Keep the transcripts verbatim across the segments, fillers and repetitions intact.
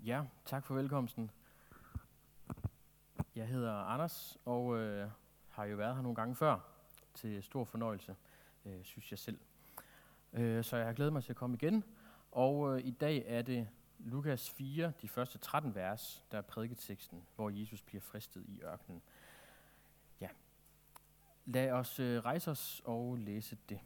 Ja, tak for velkomsten. Jeg hedder Anders, og øh, har jo været her nogle gange før, til stor fornøjelse, øh, synes jeg selv. Øh, så jeg har glædet mig til at komme igen, og øh, i dag er det Lukas fire, de første tretten vers, der er prædiketeksten, hvor Jesus bliver fristet i ørkenen. Ja, lad os øh, rejse os og læse det.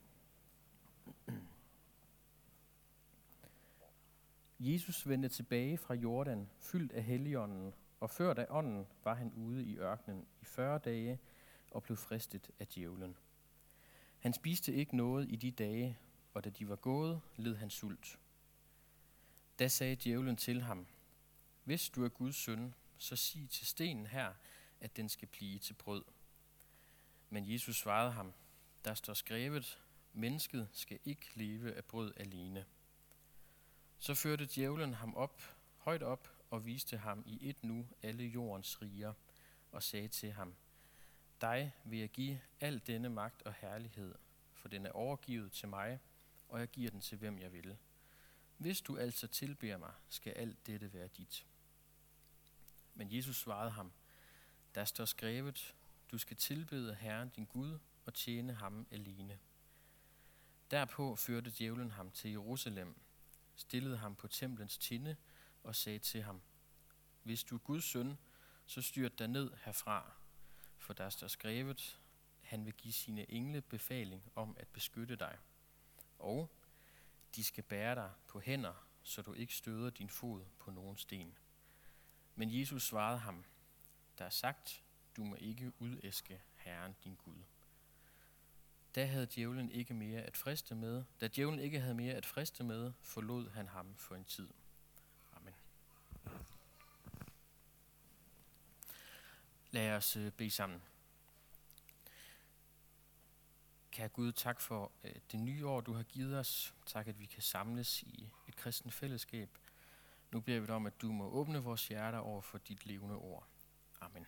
Jesus vendte tilbage fra Jordan, fyldt af Helligånden, og før da ånden var han ude i ørkenen i fyrre dage og blev fristet af djævlen. Han spiste ikke noget i de dage, og da de var gået, led han sult. Da sagde djævlen til ham, hvis du er Guds søn, så sig til stenen her, at den skal blive til brød. Men Jesus svarede ham, der står skrevet, mennesket skal ikke leve af brød alene. Så førte djævlen ham op, højt op, og viste ham i et nu alle jordens riger, og sagde til ham, dig vil jeg give al denne magt og herlighed, for den er overgivet til mig, og jeg giver den til hvem jeg vil. Hvis du altså tilbeder mig, skal alt dette være dit. Men Jesus svarede ham, der står skrevet, du skal tilbede Herren din Gud og tjene ham alene. Derpå førte djævlen ham til Jerusalem, stillede ham på templens tinde og sagde til ham, hvis du er Guds søn, så styrt dig ned herfra, for der står skrevet, han vil give sine engle befaling om at beskytte dig, og de skal bære dig på hænder, så du ikke støder din fod på nogen sten. Men Jesus svarede ham, der er sagt, du må ikke udæske Herren din Gud. Da havde djævlen ikke mere at friste med, da djævlen ikke havde mere at friste med, forlod han ham for en tid. Amen. Lad os bede sammen. Kære Gud, tak for det nye år, du har givet os. Tak, at vi kan samles i et kristent fællesskab. Nu beder vi dig om, at du må åbne vores hjerter over for dit levende ord. Amen.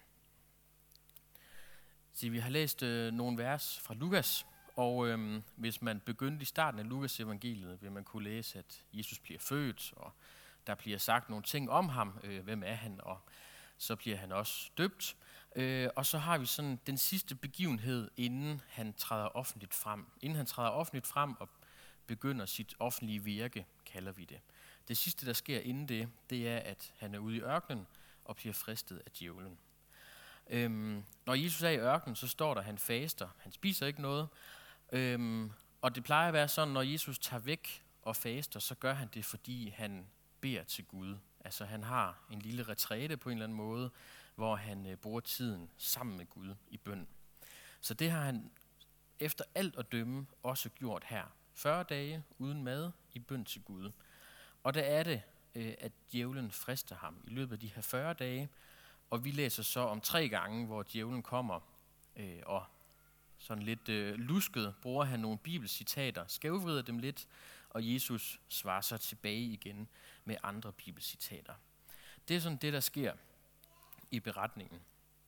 Så vi har læst øh, nogle vers fra Lukas, og øhm, hvis man begyndte i starten af Lukas evangeliet, vil man kunne læse, at Jesus bliver født, og der bliver sagt nogle ting om ham, øh, hvem er han, og så bliver han også døbt. Øh, og så har vi sådan den sidste begivenhed, inden han træder offentligt frem. Inden han træder offentligt frem og begynder sit offentlige virke, kalder vi det. Det sidste, der sker inden det, det er, at han er ude i ørkenen og bliver fristet af djævlen. Øhm, når Jesus er i ørkenen, så står der, at han faster. Han spiser ikke noget. Øhm, og det plejer at være sådan, når Jesus tager væk og faster, så gør han det, fordi han beder til Gud. Altså han har en lille retræte på en eller anden måde, hvor han øh, bruger tiden sammen med Gud i bøn. Så det har han efter alt at dømme også gjort her. fyrre dage uden mad i bøn til Gud. Og der er det, øh, at djævlen frister ham i løbet af de her fyrre dage, og vi læser så om tre gange, hvor djævlen kommer, øh, og sådan lidt øh, lusket bruger han nogle bibelcitater, skævvrider dem lidt, og Jesus svarer så tilbage igen med andre bibelcitater. Det er sådan det, der sker i beretningen.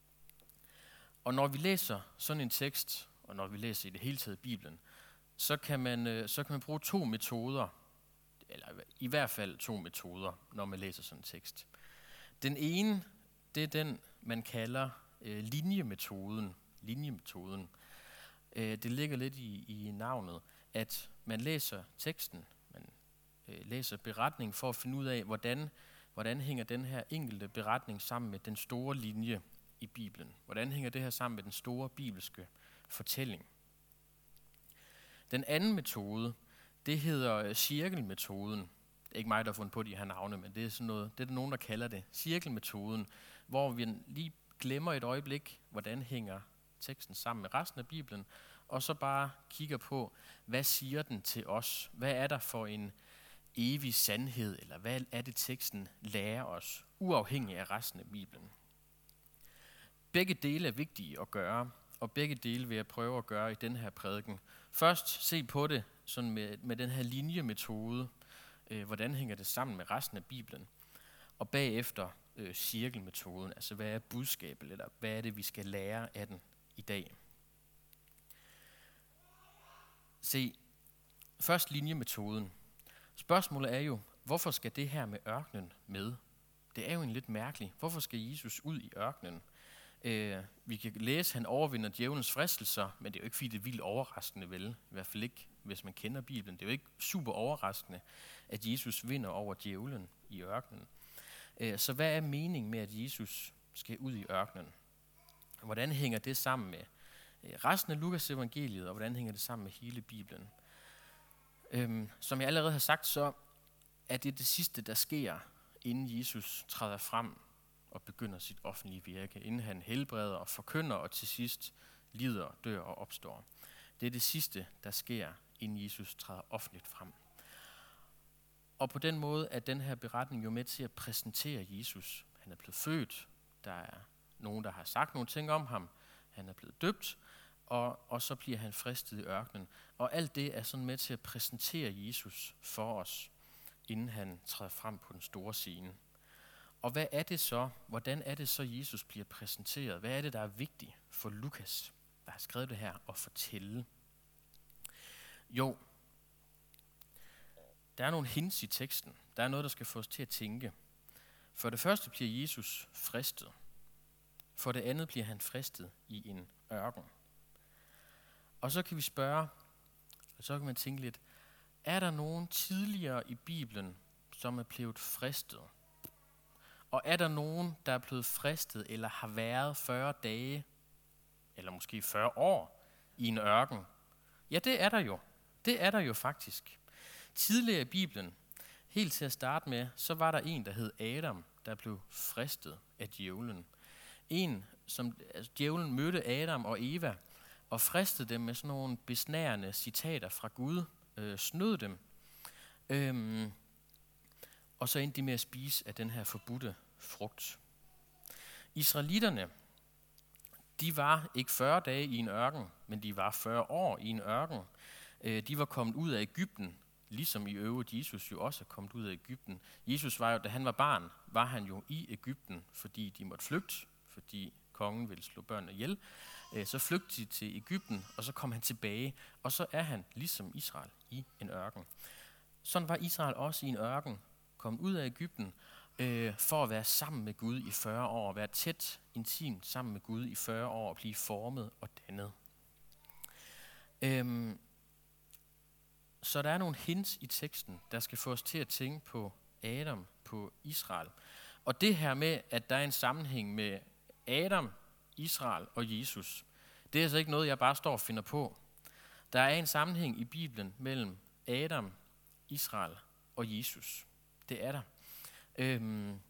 Og når vi læser sådan en tekst, og når vi læser i det hele taget Bibelen, så kan man, øh, så kan man bruge to metoder, eller i hvert fald to metoder, når man læser sådan en tekst. Den ene, det er den, man kalder øh, linjemetoden. linjemetoden. Øh, det ligger lidt i, i navnet, at man læser teksten, man øh, læser beretningen for at finde ud af, hvordan, hvordan hænger den her enkelte beretning sammen med den store linje i Bibelen. Hvordan hænger det her sammen med den store bibelske fortælling. Den anden metode, det hedder cirkelmetoden. Det er ikke mig, der har fundet på de her navne, men det er sådan noget, det er der nogen, der kalder det. Cirkelmetoden, hvor vi lige glemmer et øjeblik, hvordan hænger teksten sammen med resten af Bibelen, og så bare kigger på, hvad siger den til os? Hvad er der for en evig sandhed, eller hvad er det, teksten lærer os, uafhængig af resten af Bibelen? Begge dele er vigtige at gøre, og begge dele vil jeg prøve at gøre i den her prædiken. Først se på det sådan med, med den her linjemetode, øh, hvordan hænger det sammen med resten af Bibelen, og bagefter øh, cirkelmetoden, altså hvad er budskabet, eller hvad er det, vi skal lære af den i dag. Se, først linjemetoden. Spørgsmålet er jo, hvorfor skal det her med ørkenen med? Det er jo en lidt mærkeligt. Hvorfor skal Jesus ud i ørkenen? Øh, vi kan læse, at han overvinder djævelens fristelser, men det er jo ikke, fordi det er vildt overraskende, vel? I hvert fald ikke, hvis man kender Bibelen. Det er jo ikke super overraskende, at Jesus vinder over djævelen i ørkenen. Øh, så hvad er meningen med, at Jesus skal ud i ørkenen? Hvordan hænger det sammen med øh, resten af Lukas evangeliet, og hvordan hænger det sammen med hele Bibelen? Øh, som jeg allerede har sagt, så er det det sidste, der sker, inden Jesus træder frem og begynder sit offentlige virke, inden han helbreder og forkynder og til sidst lider, dør og opstår. Det er det sidste, der sker, inden Jesus træder offentligt frem. Og på den måde er den her beretning jo med til at præsentere Jesus. Han er blevet født, der er nogen, der har sagt nogle ting om ham, han er blevet døbt, og, og så bliver han fristet i ørkenen. Og alt det er sådan med til at præsentere Jesus for os, inden han træder frem på den store scene. Og hvad er det så? Hvordan er det så, Jesus bliver præsenteret? Hvad er det, der er vigtigt for Lukas, der har skrevet det her, at fortælle? Jo, der er nogle hints i teksten. Der er noget, der skal få os til at tænke. For det første bliver Jesus fristet. For det andet bliver han fristet i en ørken. Og så kan vi spørge, og så kan man tænke lidt, er der nogen tidligere i Bibelen, som er blevet fristet? Og er der nogen, der er blevet fristet eller har været fyrre dage, eller måske fyrre år i en ørken? Ja, det er der jo. Det er der jo faktisk. Tidligere i Bibelen, helt til at starte med, så var der en, der hed Adam, der blev fristet af djævlen. En, som altså, djævlen mødte Adam og Eva, og fristede dem med sådan nogle besnærende citater fra Gud, øh, snød dem, øhm, og så endte de med at spise af den her forbudte frugt. Israelitterne, de var ikke fyrre dage i en ørken, men de var fyrre år i en ørken. Øh, de var kommet ud af Egypten, ligesom i øvrigt Jesus jo også er kommet ud af Egypten. Jesus var jo, da han var barn, var han jo i Egypten, fordi de måtte flygte, fordi kongen ville slå børnene ihjel. Så flygtede de til Egypten, og så kom han tilbage, og så er han ligesom Israel i en ørken. Sådan var Israel også i en ørken, kom ud af Egypten, øh, for at være sammen med Gud i fyrre år, være tæt, intimt sammen med Gud i fyrre år, og blive formet og dannet. Øhm, så der er nogle hints i teksten, der skal få os til at tænke på Adam, på Israel. Og det her med, at der er en sammenhæng med Adam, Israel og Jesus, det er altså ikke noget, jeg bare står og finder på. Der er en sammenhæng i Bibelen mellem Adam, Israel og Jesus. Det er der. Øhm,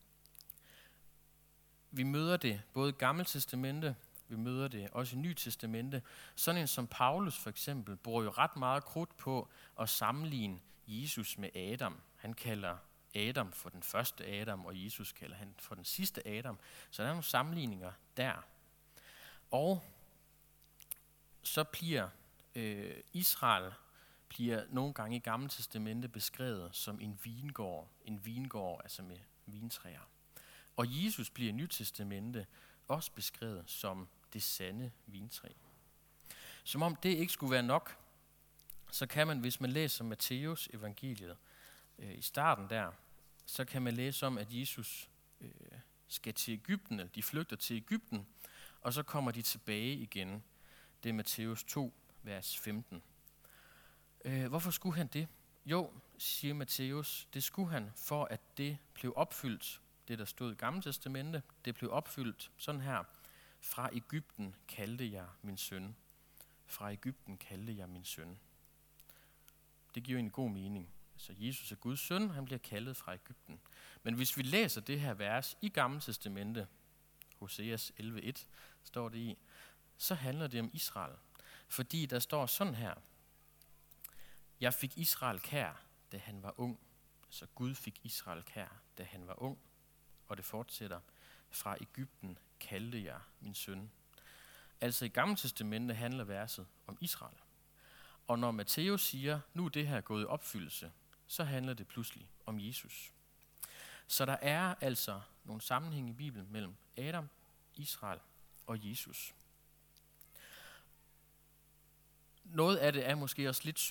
vi møder det både i Gamle Testamente, vi møder det også i Nye Testamente. Sådan en som Paulus for eksempel, bruger jo ret meget krudt på at sammenligne Jesus med Adam. Han kalder Adam for den første Adam, og Jesus kalder han for den sidste Adam. Så der er nogle sammenligninger der. Og så bliver øh, Israel bliver nogle gange i Gamle Testamente beskrevet som en vingård, en vingård altså med vintræer. Og Jesus bliver i Nye Testamente også beskrevet som det sande vintræ. Som om det ikke skulle være nok, så kan man, hvis man læser Matteus evangeliet øh, i starten der, så kan man læse om, at Jesus øh, skal til Egypten, eller de flygter til Egypten, og så kommer de tilbage igen. Det er Matteus to, vers femten. Øh, hvorfor skulle han det? Jo, siger Matteus, det skulle han, for at det blev opfyldt, det der stod i Gamle Testamente, det blev opfyldt sådan her. Fra Egypten kaldte jeg min søn. Fra Egypten kaldte jeg min søn. Det giver en god mening. Så Jesus er Guds søn, han bliver kaldet fra Egypten. Men hvis vi læser det her vers i Gamle Testamente, Hoseas elleve et står det i, så handler det om Israel. Fordi der står sådan her: Jeg fik Israel kær, da han var ung. Så Gud fik Israel kær, da han var ung. Og det fortsætter: Fra Egypten kaldte jeg min søn. Altså i Gamle Testamente handler verset om Israel. Og når Matteus siger, nu er det her gået i opfyldelse, så handler det pludselig om Jesus. Så der er altså nogle sammenhæng i Bibelen mellem Adam, Israel og Jesus. Noget af det er måske også lidt søgt,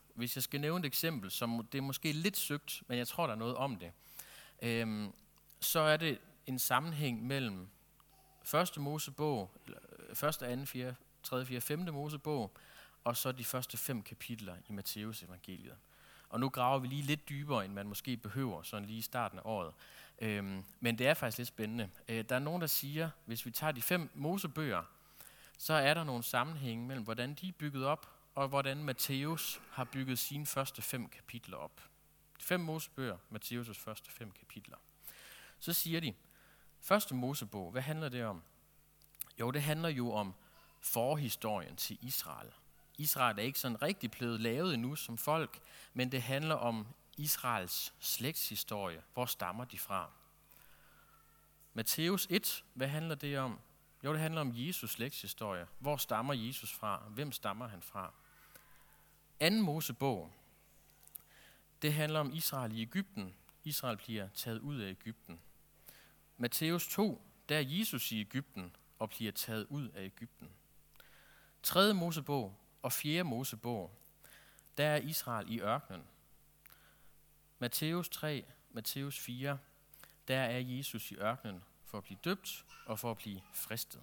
Hvis jeg skal nævne et eksempel, som det er måske lidt søgt, men jeg tror, der er noget om det, øhm, så er det en sammenhæng mellem første Mosebog, første, anden, fjerde, tredje, fjerde, femte Mosebog, og så de første fem kapitler i Matteus evangeliet. Og nu graver vi lige lidt dybere, end man måske behøver, sådan lige i starten af året. Øhm, men det er faktisk lidt spændende. Øh, der er nogen, der siger, hvis vi tager de fem Mosebøger, så er der nogle sammenhænge mellem, hvordan de er bygget op, og hvordan Matteus har bygget sine første fem kapitler op. De fem Mosebøger, Matteus' første fem kapitler. Så siger de, første Mosebog, hvad handler det om? Jo, det handler jo om forhistorien til Israel. Israel er ikke sådan rigtig blevet lavet endnu som folk, men det handler om Israels slægtshistorie. Hvor stammer de fra? Matteus et, hvad handler det om? Jo, det handler om Jesus slægtshistorie. Hvor stammer Jesus fra? Hvem stammer han fra? Anden Mosebog, det handler om Israel i Egypten. Israel bliver taget ud af Egypten. Matteus to, der er Jesus i Egypten og bliver taget ud af Egypten. Tredje Mosebog og fjerde Mosebog, der er Israel i ørkenen. Matteus tre, Matteus fire, der er Jesus i ørkenen for at blive døbt og for at blive fristet.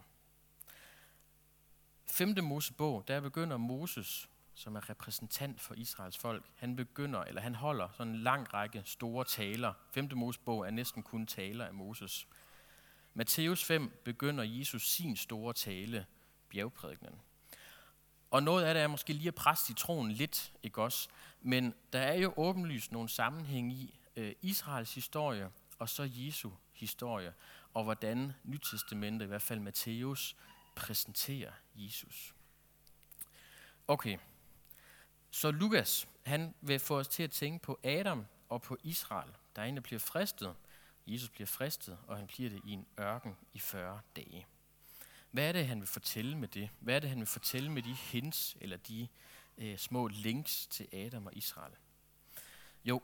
Femte Mosebog, der begynder Moses, som er repræsentant for Israels folk. Han begynder, eller han holder sådan en lang række store taler. Femte Mosebog er næsten kun taler af Moses. Matteus fem begynder Jesus sin store tale, bjergprædikenen. Og noget af det er måske lige at presse citronen lidt, ikke også? Men der er jo åbenlyst nogle sammenhæng i øh, Israels historie og så Jesu historie, og hvordan Nytestamentet, i hvert fald Matteus, præsenterer Jesus. Okay, så Lukas, han vil få os til at tænke på Adam og på Israel. Der er en, der bliver fristet. Jesus bliver fristet, og han bliver det i en ørken i fyrre dage. Hvad er det, han vil fortælle med det? Hvad er det, han vil fortælle med de hints, eller de øh, små links til Adam og Israel? Jo,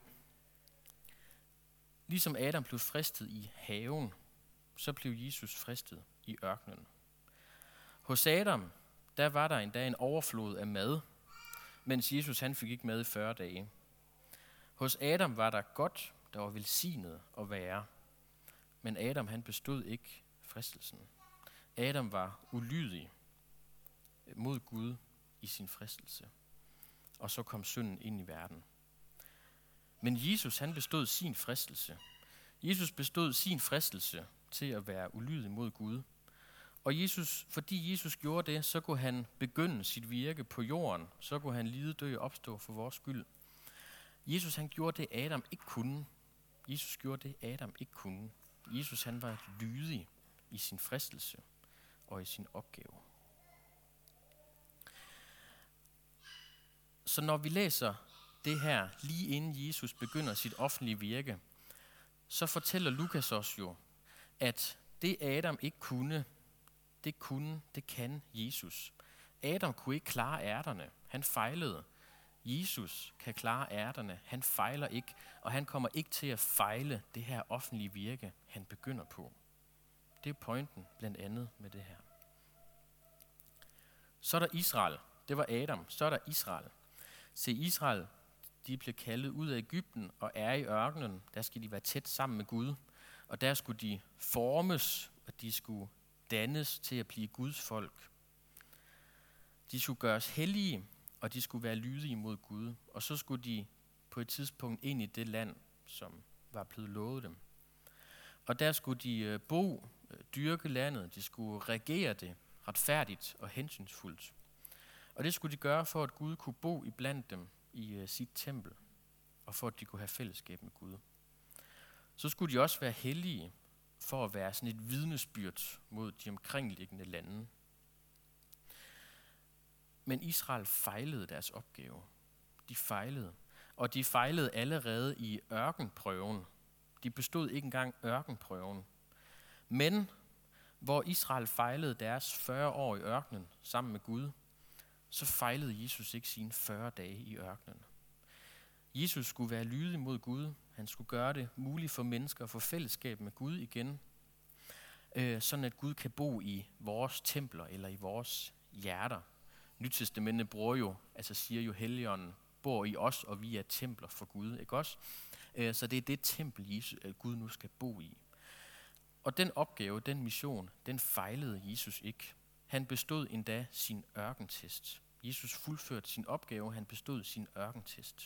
ligesom Adam blev fristet i haven, så blev Jesus fristet i ørkenen. Hos Adam, der var der endda en overflod af mad, mens Jesus han fik ikke mad i fyrre dage. Hos Adam var der godt, der var velsignet at være, men Adam han bestod ikke fristelsen. Adam var ulydig mod Gud i sin fristelse, og så kom synden ind i verden. Men Jesus han bestod sin fristelse. Jesus bestod sin fristelse til at være ulydig mod Gud. Og Jesus, fordi Jesus gjorde det, så kunne han begynde sit virke på jorden. Så kunne han lide, dø og opstå for vores skyld. Jesus han gjorde det, Adam ikke kunne. Jesus gjorde det, Adam ikke kunne. Jesus han var lydig i sin fristelse og i sin opgave. Så når vi læser det her, lige inden Jesus begynder sit offentlige virke, så fortæller Lukas os jo, at det Adam ikke kunne, det kunne, det kan Jesus. Adam kunne ikke klare ærterne. Han fejlede. Jesus kan klare ærterne. Han fejler ikke, og han kommer ikke til at fejle det her offentlige virke, han begynder på. Det er pointen blandt andet med det her. Så er der Israel. Det var Adam. Så er der Israel. Se, Israel, de bliver kaldet ud af Egypten og er i ørkenen. Der skal de være tæt sammen med Gud. Og der skulle de formes, og de skulle dannes til at blive Guds folk. De skulle gøres hellige, og de skulle være lydige mod Gud. Og så skulle de på et tidspunkt ind i det land, som var blevet lovet dem. Og der skulle de bo, dyrke landet, de skulle regere det retfærdigt og hensynsfuldt. Og det skulle de gøre for, at Gud kunne bo iblandt dem i uh, sit tempel, og for at de kunne have fællesskab med Gud. Så skulle de også være hellige for at være sådan et vidnesbyrd mod de omkringliggende lande. Men Israel fejlede deres opgave. De fejlede, og de fejlede allerede i ørkenprøven. De bestod ikke engang ørkenprøven. Men hvor Israel fejlede deres fyrre år i ørkenen sammen med Gud, så fejlede Jesus ikke sine fyrre dage i ørkenen. Jesus skulle være lydig mod Gud. Han skulle gøre det muligt for mennesker at få fællesskab med Gud igen, øh, sådan at Gud kan bo i vores templer eller i vores hjerter. Nytestamentet bruger jo, altså siger jo Helligånden bor i os, og vi er templer for Gud, ikke også? Øh, så det er det tempel, Jesus, Gud nu skal bo i. Og den opgave, den mission, den fejlede Jesus ikke. Han bestod endda sin ørkentest. Jesus fuldførte sin opgave, han bestod sin ørkentest.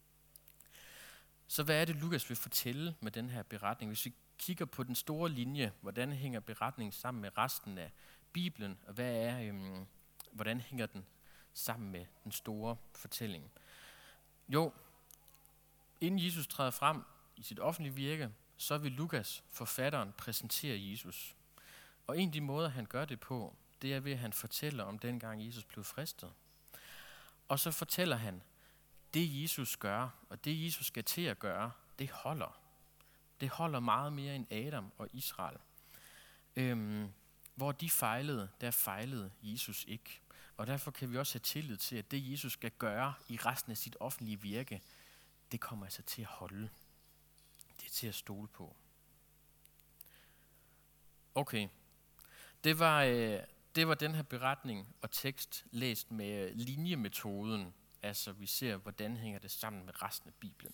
Så hvad er det, Lukas vil fortælle med den her beretning? Hvis vi kigger på den store linje, hvordan hænger beretningen sammen med resten af Bibelen, og hvad er, øhm, hvordan hænger den sammen med den store fortælling? Jo, inden Jesus træder frem i sit offentlige virke, så vil Lukas, forfatteren, præsentere Jesus. Og en af de måder, han gør det på, det er ved, at han fortæller om dengang Jesus blev fristet. Og så fortæller han, det Jesus gør, og det Jesus skal til at gøre, det holder. Det holder meget mere end Adam og Israel. Øhm, hvor de fejlede, der fejlede Jesus ikke. Og derfor kan vi også have tillid til, at det Jesus skal gøre i resten af sit offentlige virke, det kommer altså til at holde. Det er til at stole på. Okay, det var, øh, det var den her beretning og tekst læst med linjemetoden. Altså vi ser, hvordan hænger det sammen med resten af Bibelen.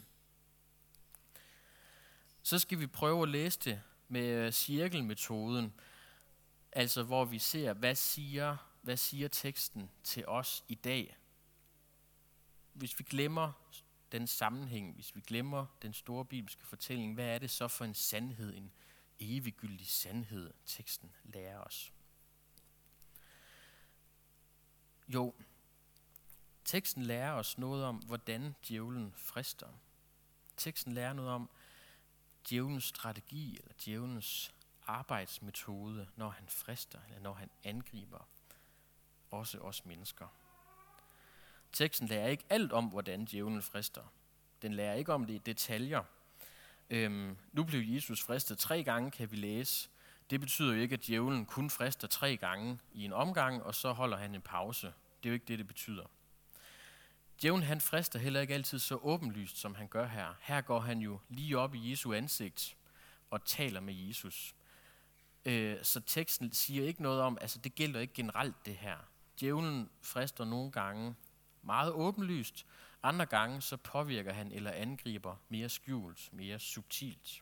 Så skal vi prøve at læse det med cirkelmetoden. Altså hvor vi ser, hvad siger, hvad siger teksten til os i dag. Hvis vi glemmer den sammenhæng, hvis vi glemmer den store bibelske fortælling, hvad er det så for en sandhed, en eviggyldig sandhed, teksten lærer os? Jo, teksten lærer os noget om, hvordan djævlen frister. Teksten lærer noget om djævelens strategi, eller djævelens arbejdsmetode, når han frister, eller når han angriber også os mennesker. Teksten lærer ikke alt om, hvordan djævlen frister. Den lærer ikke om det i detaljer. Øhm, nu blev Jesus fristet tre gange, kan vi læse. Det betyder jo ikke, at djævlen kun frister tre gange i en omgang, og så holder han en pause. Det er jo ikke det, det betyder. Djævlen han frister heller ikke altid så åbenlyst, som han gør her. Her går han jo lige op i Jesu ansigt og taler med Jesus. Øh, så teksten siger ikke noget om, altså det gælder ikke generelt det her. Djævlen frister nogle gange meget åbenlyst, andre gange så påvirker han eller angriber mere skjult, mere subtilt.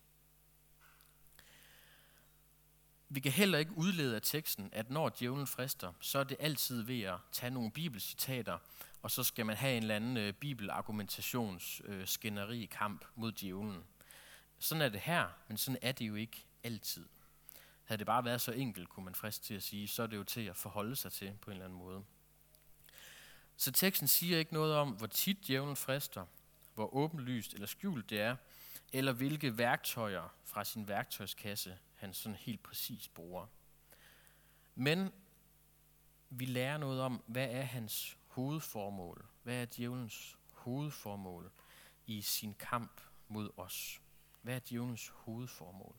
Vi kan heller ikke udlede af teksten, at når djævlen frister, så er det altid ved at tage nogle bibelcitater, og så skal man have en eller anden øh, bibelargumentations øh, skænderi-kamp mod djævlen. Sådan er det her, men sådan er det jo ikke altid. Havde det bare været så enkelt, kunne man friste til at sige, så er det jo til at forholde sig til på en eller anden måde. Så teksten siger ikke noget om, hvor tit djævlen frister, hvor åbenlyst eller skjult det er, eller hvilke værktøjer fra sin værktøjskasse han sådan helt præcis bruger. Men vi lærer noget om, hvad er hans hovedformål? Hvad er djævelens hovedformål i sin kamp mod os? Hvad er djævelens hovedformål?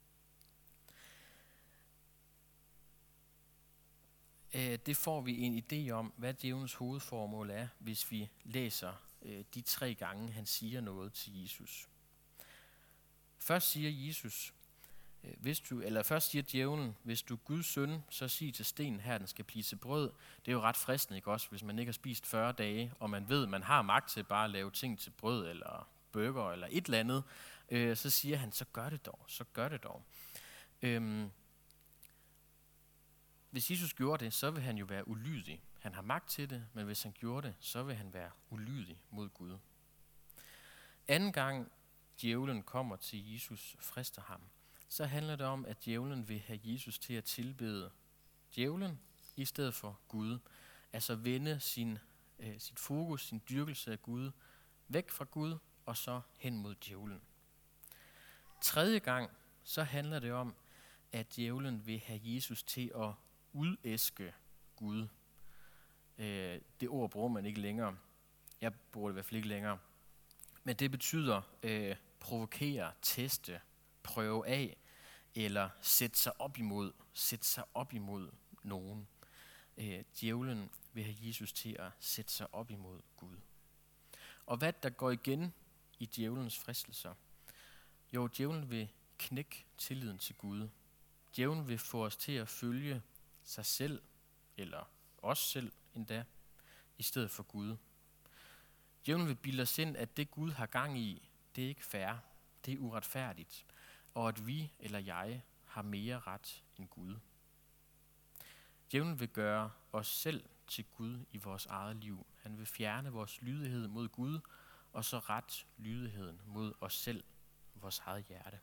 Det får vi en idé om, hvad djævelens hovedformål er, hvis vi læser de tre gange, han siger noget til Jesus. Først siger Jesus, hvis du, eller først siger djævlen, hvis du er Guds søn, så sig til stenen her, den skal blive til brød. Det er jo ret fristende, ikke også, hvis man ikke har spist fyrre dage, og man ved, at man har magt til bare at lave ting til brød, eller burger, eller et eller andet, øh, så siger han, så gør det dog, så gør det dog. Øhm, Hvis Jesus gjorde det, så vil han jo være ulydig. Han har magt til det, men hvis han gjorde det, så vil han være ulydig mod Gud. Anden gang djævlen kommer til Jesus, frister ham, så handler det om, at djævlen vil have Jesus til at tilbede djævlen i stedet for Gud. Altså vende sin, øh, sit fokus, sin dyrkelse af Gud, væk fra Gud og så hen mod djævlen. Tredje gang, så handler det om, at djævlen vil have Jesus til at udæske Gud. Øh, det ord bruger man ikke længere. Jeg bruger det i hvert fald ikke længere. Men det betyder øh, provokere, teste, prøve af, eller sætte sig op imod, sætte sig op imod nogen. Øh, djævlen vil have Jesus til at sætte sig op imod Gud. Og hvad der går igen i djævelens fristelser? Jo, djævlen vil knække tilliden til Gud. Djævlen vil få os til at følge sig selv, eller os selv endda, i stedet for Gud. Djævlen vil bilde os ind, at det Gud har gang i, det er ikke fair, det er uretfærdigt, og at vi eller jeg har mere ret end Gud. Djævlen vil gøre os selv til Gud i vores eget liv. Han vil fjerne vores lydighed mod Gud, og så ret lydigheden mod os selv, vores eget hjerte.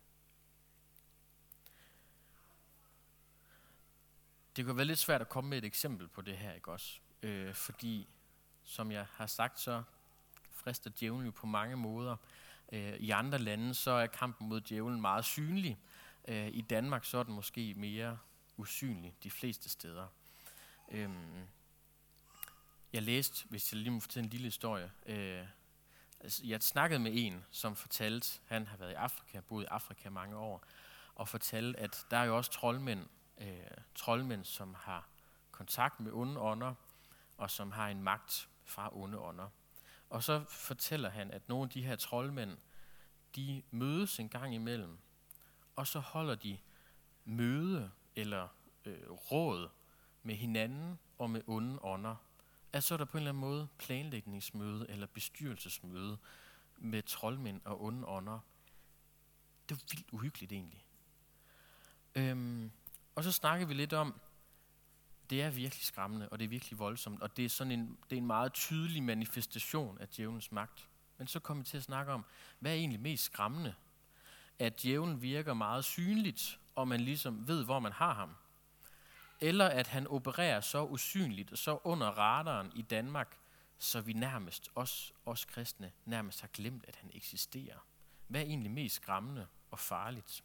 Det kan være lidt svært at komme med et eksempel på det her, ikke også? Øh, fordi, som jeg har sagt, så frister djævlen jo på mange måder. Øh, I andre lande, så er kampen mod djævlen meget synlig. Øh, I Danmark, så er den måske mere usynlig de fleste steder. Øh, jeg læste, hvis jeg lige må fortælle en lille historie, øh, jeg snakkede med en, som fortalte, han har været i Afrika, boet i Afrika mange år, og fortalte, at der er jo også troldmænd, øh, troldmænd, som har kontakt med onde ånder, og som har en magt fra onde ånder. Og så fortæller han, at nogle af de her troldmænd, de mødes en gang imellem, og så holder de møde eller øh, råd med hinanden og med onde ånder. Altså så er der på en eller anden måde planlægningsmøde eller bestyrelsesmøde med troldmænd og onde ånder. Det er vildt uhyggeligt egentlig. Øhm, og så snakker vi lidt om, det er virkelig skræmmende, og det er virkelig voldsomt, og det er sådan en, det er en meget tydelig manifestation af djævelens magt. Men så kommer vi til at snakke om, hvad er egentlig mest skræmmende? At djævlen virker meget synligt, og man ligesom ved, hvor man har ham. Eller at han opererer så usynligt og så under radaren i Danmark, så vi nærmest, os, os kristne, nærmest har glemt, at han eksisterer. Hvad er egentlig mest skræmmende og farligt?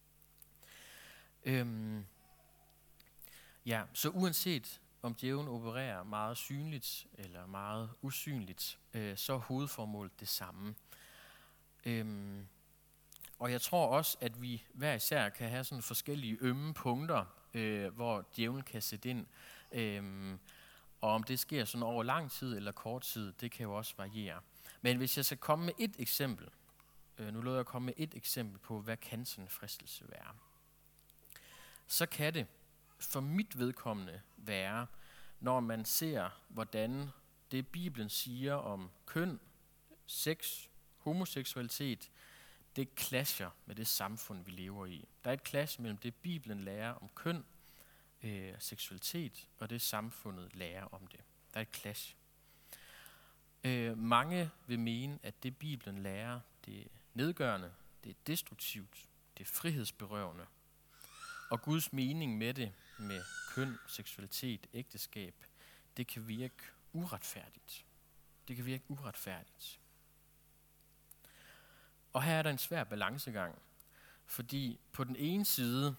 Øhm, ja, så uanset om djævlen opererer meget synligt eller meget usynligt, øh, så er hovedformålet det samme. Øhm, og jeg tror også, at vi hver især kan have sådan forskellige ømme punkter, øh, hvor djævlen kan sætte ind. Øhm, og om det sker sådan over lang tid eller kort tid, det kan jo også variere. Men hvis jeg skal komme med et eksempel, øh, nu lød jeg komme med et eksempel på, hvad kan sådan en fristelse være, så kan det for mit vedkommende være, når man ser, hvordan det Bibelen siger om køn, sex, homoseksualitet, det clasher med det samfund, vi lever i. Der er et clash mellem det, Bibelen lærer om køn, øh, seksualitet, og det samfundet lærer om det. Der er et clash. Øh, mange vil mene, at det Bibelen lærer, det er nedgørende, det er destruktivt, det er frihedsberøvende. Og Guds mening med det, med køn, seksualitet, ægteskab, det kan virke uretfærdigt. Det kan virke uretfærdigt. Og her er der en svær balancegang, fordi på den ene side,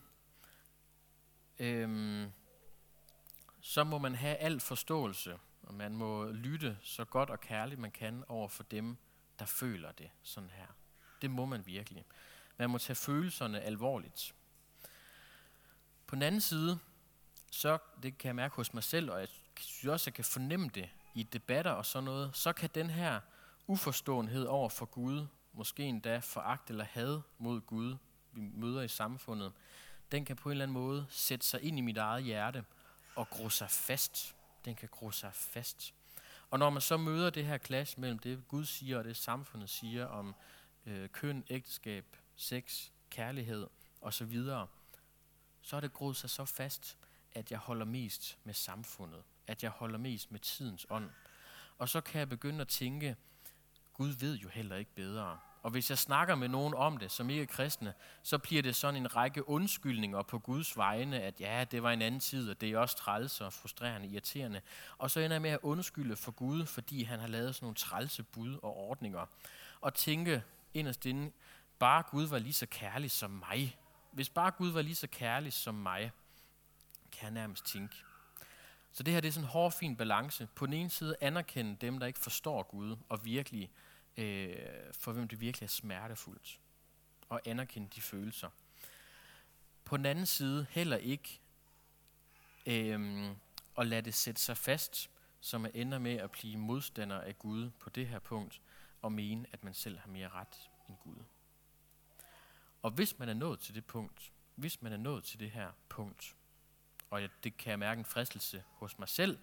øhm, så må man have al forståelse, og man må lytte så godt og kærligt man kan over for dem, der føler det sådan her. Det må man virkelig. Man må tage følelserne alvorligt. På den anden side, så det kan jeg mærke hos mig selv, og jeg synes også, jeg kan fornemme det i debatter og sådan noget, så kan den her uforståenhed over for Gud, måske endda foragt eller had mod Gud, vi møder i samfundet, den kan på en eller anden måde sætte sig ind i mit eget hjerte og gro sig fast. Den kan gro sig fast. Og når man så møder det her clash mellem det, Gud siger og det samfundet siger om øh, køn, ægteskab, sex, kærlighed osv., så er det groet sig så fast, at jeg holder mest med samfundet, at jeg holder mest med tidens ånd. Og så kan jeg begynde at tænke, Gud ved jo heller ikke bedre. Og hvis jeg snakker med nogen om det, som ikke er kristne, så bliver det sådan en række undskyldninger på Guds vegne, at ja, det var en anden tid, og det er også træls og frustrerende, irriterende. Og så ender jeg med at undskylde for Gud, fordi han har lavet sådan nogle trælse bud og ordninger. Og tænke inderst inde, bare Gud var lige så kærlig som mig. Hvis bare Gud var lige så kærlig som mig, kan jeg nærmest tænke. Så det her det er sådan en hård, fin balance. På den ene side anerkende dem, der ikke forstår Gud, og virkelig, øh, for hvem det virkelig er smertefuldt. Og anerkende de følelser. På den anden side heller ikke øh, at lade det sætte sig fast, så man ender med at blive modstander af Gud på det her punkt, og mene, at man selv har mere ret end Gud. Og hvis man er nået til det punkt, hvis man er nået til det her punkt, og det kan jeg mærke en fristelse hos mig selv,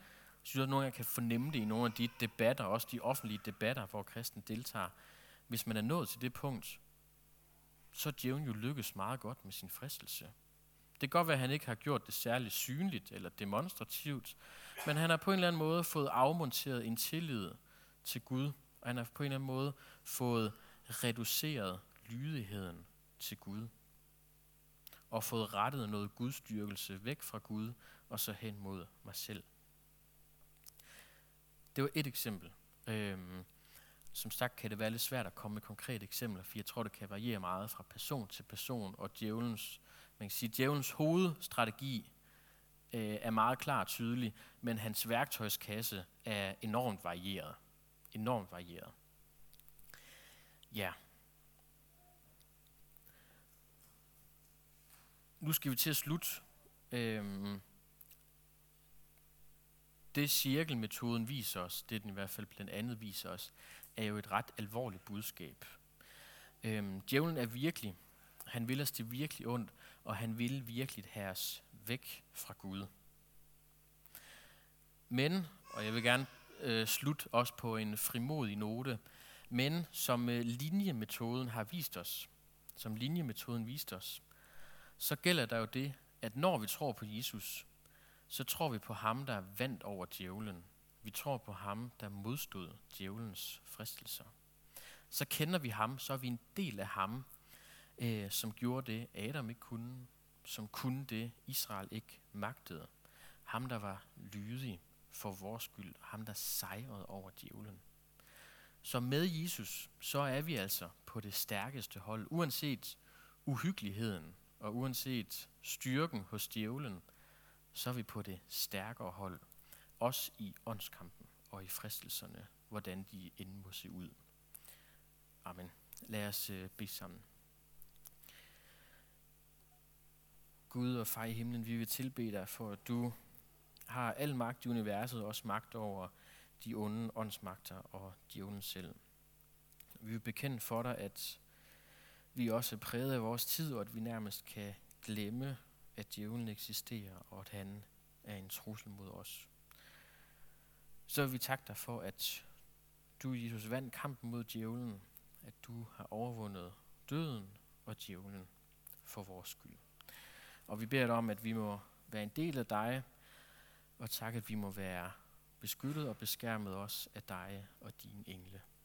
synes, at nogle gange kan fornemme det i nogle af de debatter, også de offentlige debatter, hvor kristen deltager. Hvis man er nået til det punkt, så er djævlen jo lykkes meget godt med sin fristelse. Det kan godt være, at han ikke har gjort det særligt synligt eller demonstrativt, men han har på en eller anden måde fået afmonteret en tillid til Gud, og han har på en eller anden måde fået reduceret lydigheden til Gud, og fået rettet noget gudstyrkelse væk fra Gud, og så hen mod mig selv. Det var et eksempel. Øhm, som sagt kan det være lidt svært at komme med konkrete eksempler, for jeg tror, det kan variere meget fra person til person, og djævelens, man kan sige, djævelens hovedstrategi øh, er meget klar og tydelig, men hans værktøjskasse er enormt varieret. Enormt varieret. Ja. Nu skal vi til at slutte. Øhm, det cirkelmetoden viser os, det den i hvert fald blandt andet viser os, er jo et ret alvorligt budskab. Øhm, djævlen er virkelig, han vil os det virkelig ondt, og han vil virkelig have os væk fra Gud. Men, og jeg vil gerne øh, slutte også på en frimodig note, men som øh, linjemetoden har vist os, som linjemetoden viste os, så gælder der jo det, at når vi tror på Jesus, så tror vi på ham, der vandt over djævlen. Vi tror på ham, der modstod djævelens fristelser. Så kender vi ham, så er vi en del af ham, øh, som gjorde det, Adam ikke kunne, som kunne det, Israel ikke magtede. Ham, der var lydig for vores skyld, ham, der sejrede over djævlen. Så med Jesus, så er vi altså på det stærkeste hold, uanset uhyggeligheden og uanset styrken hos djævlen, så er vi på det stærkere hold, også i åndskampen og i fristelserne, hvordan de end må se ud. Amen. Lad os uh, bede sammen. Gud og far i himlen, vi vil tilbede dig for, at du har al magt i universet, også magt over de onde åndsmagter og djævlen selv. Vi vil bekende for dig, at vi også er præget af vores tid, og at vi nærmest kan glemme, at djævlen eksisterer, og at han er en trussel mod os. Så vil vi takke dig for, at du, Jesus, vandt kampen mod djævlen, at du har overvundet døden og djævlen for vores skyld. Og vi beder dig om, at vi må være en del af dig, og tak, at vi må være beskyttet og beskærmet os af dig og dine engle.